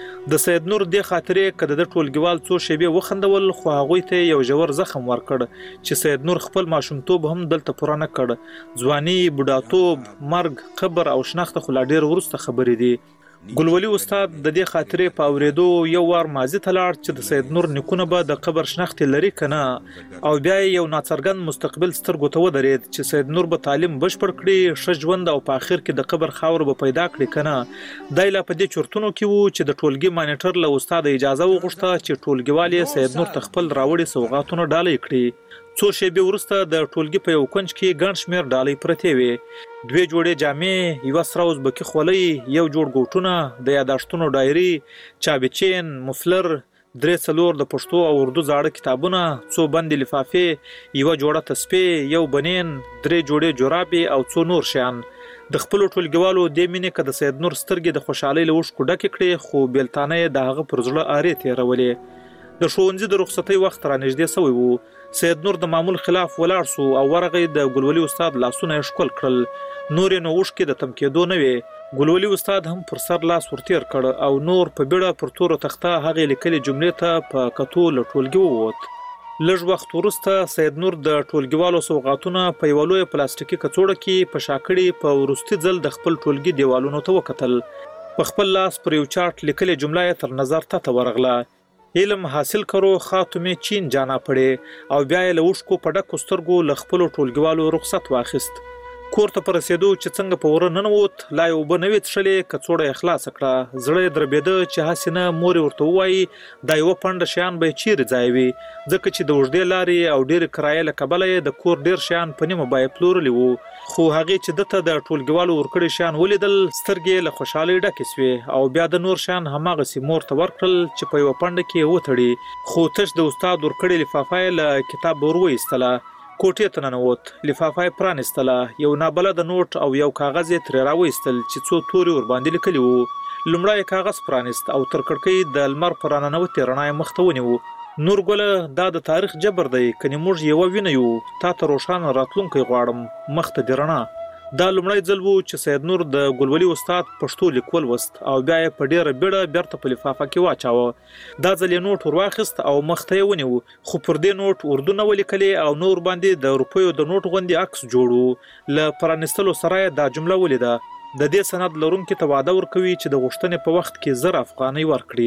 د سید نور دې خاطرې که د ده ټولګیوال څو شیبې وخندول خو هغوی ته یو ژور زخم ورکړ چې سید نور خپل ماشومتوب هم دلته پوره نه کړ. ځواني، بوډاتوب، مرګ، قبر او شنخته خو لا ډېر وروسته خبرې دي. ګلولي استاد د دې خاطرې په اورېدو یو وار ماضي ته لاړ چې د سید نور نیکونه به د قبر شنختې لري که نه، او بیا یو ناڅرګند مستقبل سترګو ته ودرېد چې سید نور به تعلیم بشپړ کړي، ښه ژوند او په آخر کې د قبر خاور به پیدا کړي که نه. دی لا په دې چورتونو کې و چې د ټولګي مانیټر له استاده اجازه وغوښته چې ټولګیوال یې سید نور ته خپل راوړي سوغاتونه ډالۍ کړي. څو شېبې وروسته د ټولګي په یو کونج کې ګڼ شمېر ډالۍ پرتې وې. دوې جوړې جامې، یوه سره ازبکي خولۍ، یو جوړ ګوټونه، د یاداشتونو ډایري، چابچین، مفلر، درې څلور د پښتو او اردو زاړه کتابونه، څو بندې لفافې، یوه جوړه تسبیح، یو بنین، درې جوړې جورابې او څو نور شیان. د خپلو ټولګیوالو دې مینې که د سید نور سترګې د خوشحالۍ له اوښکو ډکې کړې، خو بېلتانه یې د هغه پر زړه ارې تېرولې. د ښوونځي د رخصتۍ وخت را نږدې سوی و. سید نور د معمول خلاف ولاړ سو او ورغی. د ګلولي استاد لاسونه یې ښکل کړل. نور یې نو اوښکې د تم کېدو نه وې. ګلولي استاد هم پر سر لاس ورتېر کړ او نور په بیړه پر تورو تخته هغې لیکلې جملې ته په کتو له ټولګي ووت. لږ وخت وروسته سید نور د ټولګیوالو سوغاتونه په یوه لویه پلاستیکي کڅوړه کې په شاکړې په وروستي ځل د خپل ټولګي دیوالونو ته وکتل. په خپل لاس پر یو چارټ لیکلې جمله یې تر نظر ته ورغله: علم حاصل کرو خاتمه چین جانا پړې. او بیا یې له اوښکو په ډکو سترګو له خپلو ټولګیوالو رخصت واخیست. کور ته په رسېدو چې څنګه په وره ننوت، لا یې اوبه نه وې څښلې، کڅوړه یې خلاصه کړه. زړه یې دربېده چې هسې نه مور یې ورته ووایي دا یوه پنډه شیان به یې چیرې ځایوي، ځکه چې د اوږدې لارې او ډېرې کرایې له کبله یې د کور ډېر شیان په نیمه بیه پلورلي وو. خو هغې چې ده ته د ټولګیوالو ورکړي شیان ولیدل، سترګې یې له خوشحالۍ ډکې سوې او بیا د نور شیان هماغسې مور ته ورکړل چې په یوه پنډه کې یې وتړي. خو تش د استاد ورکړې لفافه یې له کتاب ور وایستله. کوټې ته ننوت، لفافه یې پرانیستله، یو نابلده نوټ او یو کاغذ یې ترې راوایستل چې څو تورې ورباندې لیکلي وو. لومړی یې کاغذ پرانیست او تر کړکۍ د لمر په راننوتې رڼا یې مخ ته ونیو. نور ګله، دا د تاریخ جبر دی، کنې موږ یوه وینه یو، تا ته روښانه راتلونکی غواړم، مخ ته دې رڼا. دا لومړی ځل و چې سید نور د ګلولي استاد پښتو لیک ولوست او بیا یې په ډېره بیړه بیرته په لفافه کې واچاوه. دا ځل یې نوټ ور واخیست او مخ ته یې ونیو، خو پر دې نوټ اردو نه ولیکلې او نور باندې د روپیو د نوټ غوندې عکس جوړ و. له پرانیستلو سره یې دا جمله ولیده: د دې سند لرونکي ته وعده ورکوي چې د غوښتنې په وخت کې زر افغانۍ ورکړي.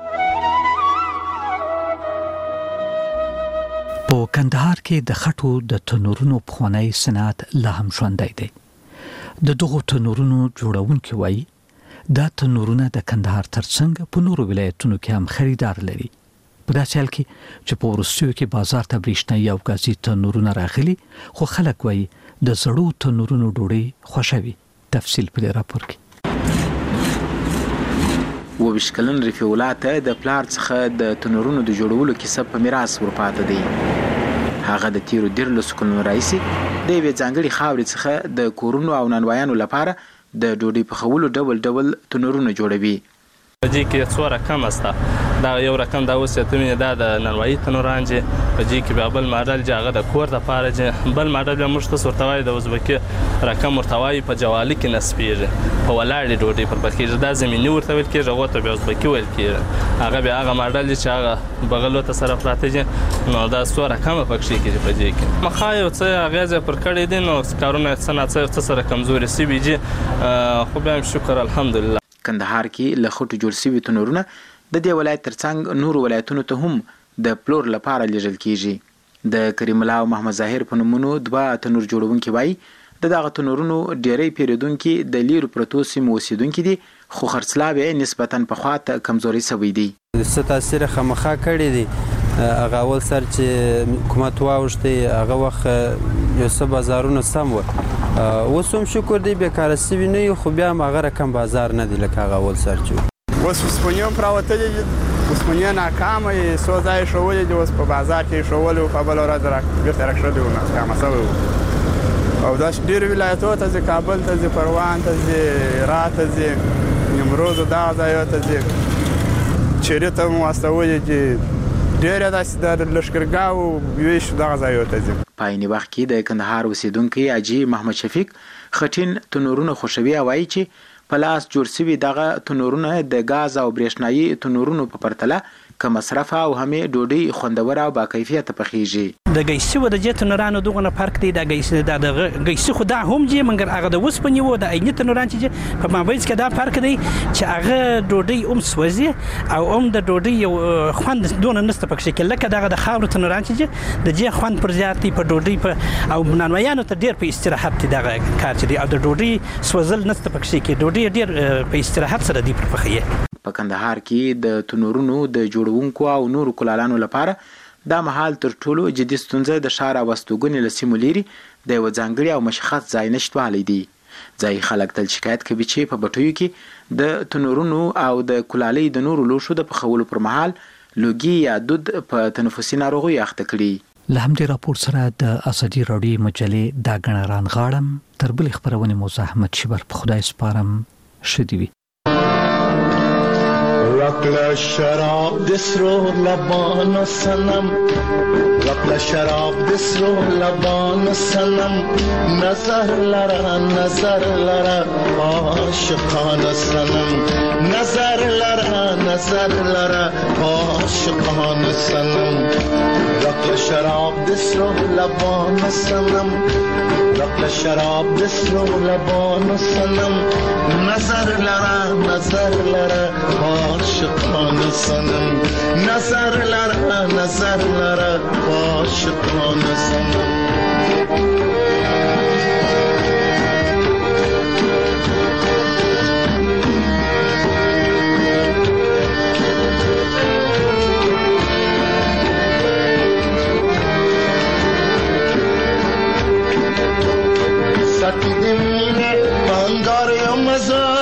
په کندهار کې د خټو د تنورونو پخوانی صنعت لا هم ژوندی دی. د دغو تنورونو جوړونکي وایي دا تنورونه د کندهار ترڅنګ په نورو ولایتونو کې هم خریدار لري. په داسې حال کې چې په وروستیو کې بازار ته برېښنایي او ګازي تنورونه راغلي، خو خلک وایي د زړو تنورونو ډوډۍ خوښوي. تفصیل په دې راپور کې. اووه کلن رفیع الله ته د پلار څخه د تنورونو د جوړولو کیسه په میراث ورپاته دی. هغه د تیرو دیرلسو کلونو راهیسې د یوې ځانګړې خاورې څخه د کورونو او نانوایانو لپاره د ډوډۍ پخولو ډول ډول تنورونه جوړوي. په دې کې څو رقم استه. دا یو رقم دا اوس ته مینه دا د نانوایي تنوران چې په دې کې بیا بل ماډل چې هغه د کور لپاره چې بل ماډل بیا موږ ته ورته وایي د ازبکي رقم ورته وایي په جوالي کې نصبېږي، په ولاړې ډوډۍ پر پخېږي. دا زمیني ورته ویل کېږي، هغو ته بیا ازبکي ویل کېږي. هغه بیا هغه ماډل دی چې هغه بغلو ته سره پراته دي، نو دا څو رقمه پکښې کېږي په دې کې. مخا یو څه اغېزه پر کړی دی، نو کارونه څه ناڅه یو څه سره کمزوري سوي دي، خو بیا هم شکر الحمدلله. کندهار کې له خټو جوړ سوي تنورونه د دې ولایت ترڅنګ نورو ولایتونو ته هم د پلور لپاره لیږل کېږي. د کریم الله او محمد ظاهر په نومونو دوه تنور جوړونکي وایي د دغه تنورونو ډیری پیریدونکو د لیرو پروتو سیمو اوسیدونکو دي خو خرڅلاو یې نسبتاً په خواته کمزوري شوی دی. څه تاثیر خامخا کړی دی هغه اول سر چې حکومت واوښتي هغه وخت یو څه بازارونه سم و اوس هم شکر دی بیکاره سوي نه خو بیا هم هغه رقم بازار نه دی لکه هغه اول سر چې اوس اوسپنې هم پراوتلي دي اوسپنې ناکامه یې څو ځایه ښوولي دي اوس په بازار کې ښوولي وو په بله ورځ بېرته راکښلي وو ناکامه سوی وو او دا ډېرو ولایتونو ته ځي کابل ته ځي پروان ته ځي هرات ته ځي نیمروز دغه ځایونو ته ځي چیرې ته هم واستولي دي ډېر داسې د لښکرګاو ویش دغه ځایونو ته ځي. په عین وخت کې د کندهار اوسیدونکي حاجي محمد شفیق خټین تنورونه خوښوي او وایي چې په لاس جوړ شوي دغه تنورونه د غاز او برېښنایي تنورونو په پرتله کم مصرف او همې ډوډۍ خوندوره او باکیفیته پخیږي. د ګیسي و د جې تنورانو دغه فرق دی د ګیسي د ګیسي خو دا هم جې مګر هغه د وسپنې و د عیني تنوران چې په مابینځ کې دا فرق دی چې هغه ډوډۍ هم سوځي او هم د ډوډۍ یو خوند دونه نسته پکې کې لکه دغه د خاورو تنوران چې د جې خوند پر زیات دی په ډوډۍ په او نانوایانو ته ډېر په استراحت دی دغه کار چې دی او د ډوډۍ سوځل نسته پکې کې ډوډۍ ډېر په استراحت سره دی پر پخې. په کندهار کې د تنورونو د جوړونکو او نورو کلالانو لپاره دا مهال تر ټولو جدي ستونزه د ښار او استوګنې له سیمو لرې د یوه ځانګړي او مشخص ځای نشتوالی دی. ځایي خلک تل شکایت کوي چې په بټیو کې د تنورونو او د کلالۍ د نورو لوښو د پخولو پر مهال لوګي یا دود په تنفسي ناروغیو اخته کړي. له همدې راپور سره د ازادي راډیو مجلې دا غڼه رانغاړم تر بلې خپرونې مو زحمت شبر په خدای سپارم ښه دې وي. رقل شراب دسرو لبان سنم رقل شراب دسرو لبان سنم نظر لرا نظر لرا عاشقان سنم نظر لرا نظر لرا عاشقان سنم رقل شراب دسرو لبان سنم رقل شراب دسرو لبان سنم نظر لرا نظر لرا عاشقان سنم نظر لرا نظر لرا عاشقان سنم. ساتی دمینه بانگار یا مزار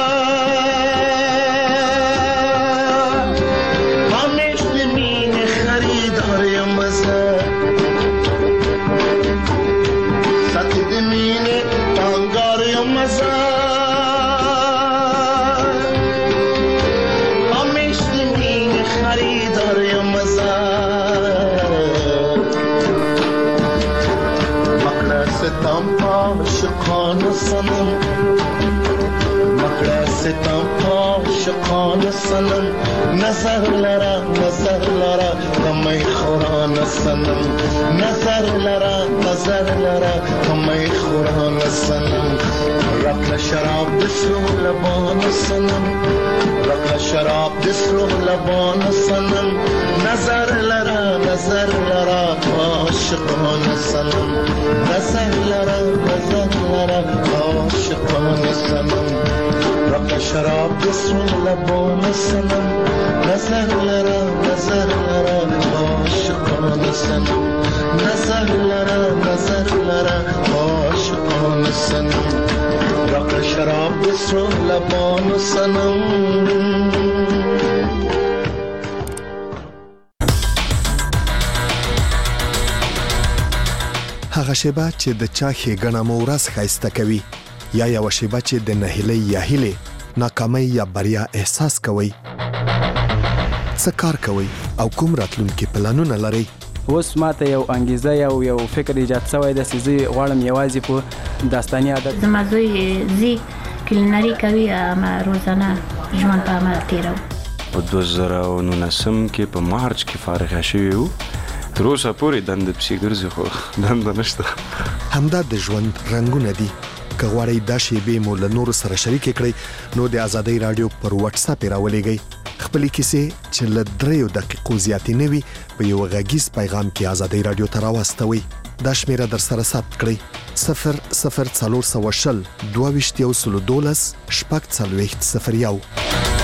عاشقان سنم مکڑا ستم عاشقان سنم نظر لرا نظر لرا کمی خوران سنم نظر لرا نظر لرا کمی خوران سنم رقل شراب دسرو لبان سنم رقل شراب دسرو لبان سنم نظر لرا نظر لرا عاشقان سنم نظر لرا نظر لرا عاشقان سنم رقل شراب دسرو لبان سنم نظر لرا نظر لرا عاشقان سنم نظر لرا نظر لرا عاشقان سنم رقل شراب دسرو لبان سنم. هغه شیبه چې د چا ښېګڼه مو ورځ ښایسته کوي یا یوه شیبه چې د نهیلۍ یا هیلې ناکامۍ یا بریا احساس کوئ څه کار کوئ او کوم راتلونکي پلانونه لرئ؟ اوس ماته یو انګیزه یو یو فکر ایجاد شوی دی چې زه غواړم یوازې په داستاني ادب زما زوی زی کلینري کوي اما روزانه ژوند په عمل تیرو. په دوه زره او نولسم کې په مارچ کې فارغ شوی وو تر اوسه پورې دنده پسې ګرځي خو دنده نشته. همدا د ژوند رنګونه دي. که غواړئ دا شیبې مو له نورو سره شریکې کړئ نو د ازادۍ راډیو پر واتس اپ یې راولېږئ. خپلې کیسې چې له دریو دقیقو زیاتې نه وي په یو غږیز پیغام کې ازادۍ راډیو ته راواستوئ. دا شمیره در سره ثبت کړئ صفر صفر څلور سوه شل دوه ویشت یو سلو دولس شپږ څلوېښت صفر یو.